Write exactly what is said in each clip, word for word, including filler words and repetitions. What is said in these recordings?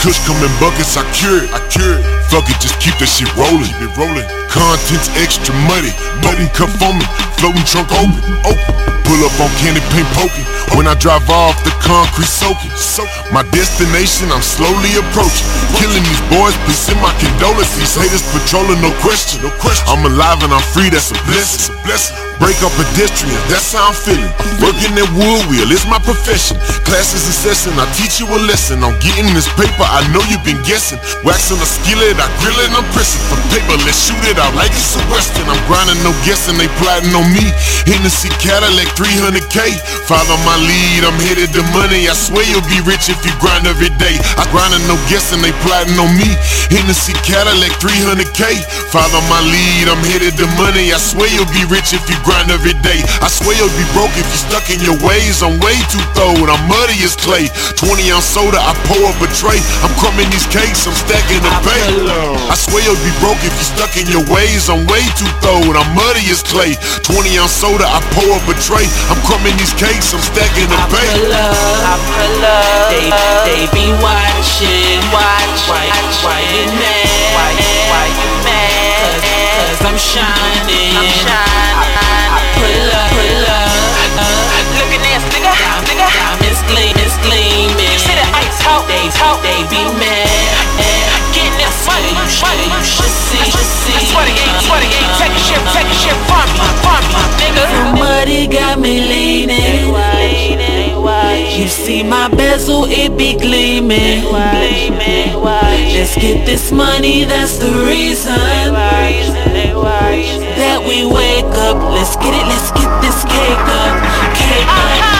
Kush come in buckets, I cure it, I cure it. Fuck it, just keep that shit rolling, keep it rolling. Contents extra muddy, button cuff on me, floating trunk open, open. Pull up on candy paint poking. When I drive off, the concrete soaking. My destination, I'm slowly approaching. Killing these boys, please send my condolences. Haters patrolling, no question, no question. I'm alive and I'm free, that's a blessing, a blessing. Break up pedestrians, that's how I'm feeling. Working that wood wheel, it's my profession. Classes in session, I teach you a lesson. I'm getting this paper, I know you've been guessing. Waxing a skillet, I grill it, I'm pressing. For paper, let's shoot it out like it's a western. I'm grinding, no guessing, they plotting on me. Hennessy Cadillac, three hundred K. Follow my lead, I'm headed to money. I swear you'll be rich if you grind every day. I grinding, no guessing, they plotting on me. Hennessy Cadillac, three hundred K. Follow my lead, I'm headed to money. I swear you'll be rich if you grind every day. I swear you'll be broke if you stuck in your ways. I'm way too throwed, I'm muddy as clay. Twenty ounce soda, I pour up a tray. I'm crumbing these cakes, I'm stacking the bay. I swear you'll be broke if you stuck in your ways. I'm way too throwed, I'm muddy as clay. Twenty ounce soda, I pour up a tray. I'm crumbing these cakes, I'm stacking the bay. I pull up, I pull up. They, they be watching, watch. Why, why you mad? Why, why you mad? Cause, cause I'm shining, I'm shining. I pull up, pull up, uh, look at this, nigga, nigga. Diamonds gleaming, gleaming. You see the ice out, they talk, they be mad. Getting this money, money, you should see, should see. I swear to God, I swear to God, take a shit, take a shit from me, from me, nigga. Somebody got me leaning. You see my bezel, it be gleaming. Let's get this money, that's the reason that we wake up. Let's get it, let's get this cake up, cake up.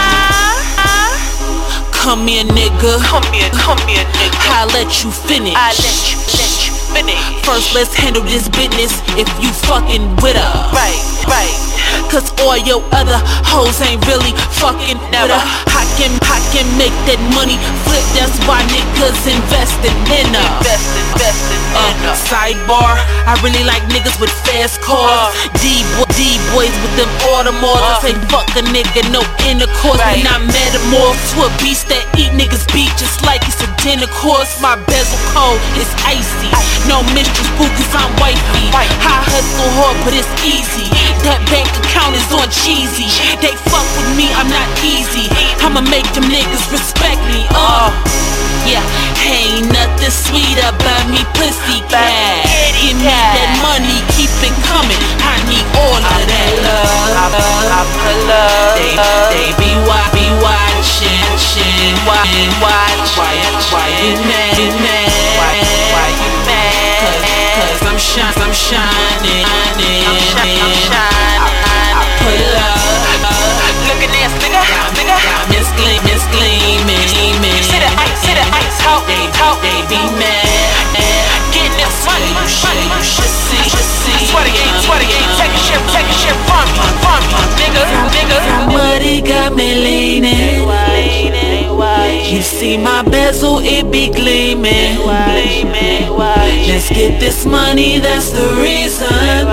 Come here, nigga. Come here, come here, nigga. I'll let you finish. I let you, let you finish. First, let's handle this business if you fucking with her. Right, right. Cause all your other hoes ain't really fucking with her. I can, I can make that money flip, that's why niggas invested in her. Invest, invest in uh, her. Sidebar, I really like niggas with fast cars. uh, D-boys with them Audemars. uh, I say fuck a nigga, no intercourse. Right. And I metamorph to a beast that eat niggas beat just like it's a dinner course. My bezel cold, it's icy. No mistress boo cause I'm wifey. Right. I hustle hard but it's easy. That bank account is on cheesy. They fuck with me, I'm not easy. I'ma make them niggas respect me. Uh, yeah, ain't nothing sweet about me, pussy cat. Give me that money, keep it coming. I need all of that love. I pull up. They, they be, wa- be watching, shit. Watch, watch. Why, why you mad? You mad? Why, why you mad? Cause, cause I'm shining, I'm shining. I'm shining, I'm shining. I pull up. Look at this, nigga, nigga. Diamonds gleaming, gleaming. You see the ice, see the ice out, They, out. they be mad. Getting this money, You should, money. you should see, should see. Swear to God, swear to God, take a shit, take a shit from me, from me, nigga, nigga. Somebody got me leaning. You see my bezel, it be gleaming. Let's get this money, that's the reason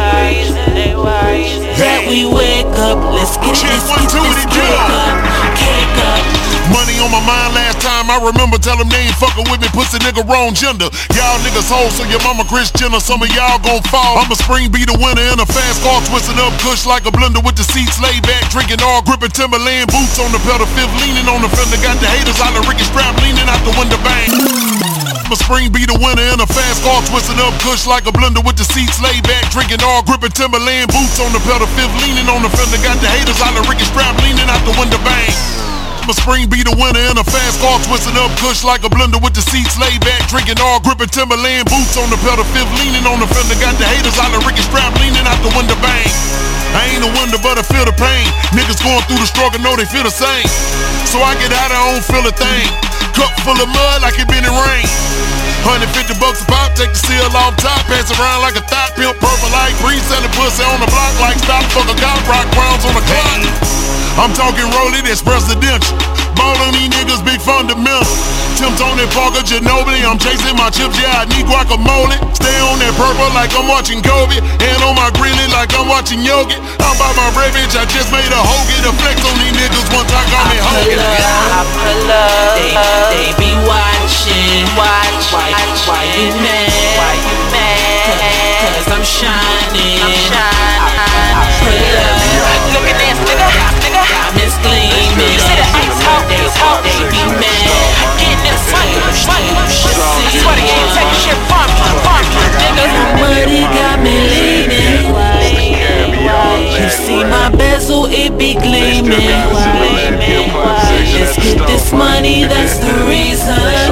that we wake up. Let's get it, let's get this cake up, cake up. Money on my mind last time, I remember tell them they ain't fucking with me, pussy nigga wrong gender. Y'all niggas hoes, so your mama Kris Jenner, some of y'all gon' fall. I'm a spring beater winner in a fast car, twisting up kush like a blender with the seats laid back, drinking all gripping Timberland boots on the pedal, fifth leaning on the fender, got the haters out of Ricky Strap leaning out the window bang. I'm a spring beater winner in a fast car, twisting up kush like a blender with the seats laid back, drinking all gripping Timberland boots on the pedal, fifth leaning on the fender, got the haters out of Ricky Strap leaning out the window bang. I'm a spring beater winner in a fast car, twisting up kush like a blender with the seats laid back, drinking all gripping Timberland boots on the pedal, fifth leaning on the fender, got the haters out of Ricky Strap leaning out the window bang. I ain't a wonder but I feel the pain. Niggas going through the struggle know they feel the same. So I get out, I don't feel a thing. Cup full of mud like it been in rain. one hundred fifty bucks a pop, take the seal off top, pass around like a thought, pimp purple like breeze, selling pussy on the block like stop, fuck a cop, rock rounds on the clock. I'm talking rolling, that's presidential. Ball on these niggas, big fundamental. Tim Tony Parker, Ginobili, I'm chasing my chips, yeah, I need guacamole. Stay on that purple like I'm watching Kobe, and on my grilly like I'm watching Yogi. I'm by my red bitch, I just made a hoagie. The flex on these niggas one time call me Hogan. I pull up, they, they be watching, watch. why, why you mad? Why you mad? Cause, cause I'm shining. I'm shining. I, I pull up. Look at this, nigga, nigga. Diamonds gleaming. You see the ice hot, ice hot. They be mad. Getting this money, money. See, swear they can't take shit from me, from me, nigga. Money got me leaning. You see my bezel, it be gleaming. Let's get this money, that's the reason.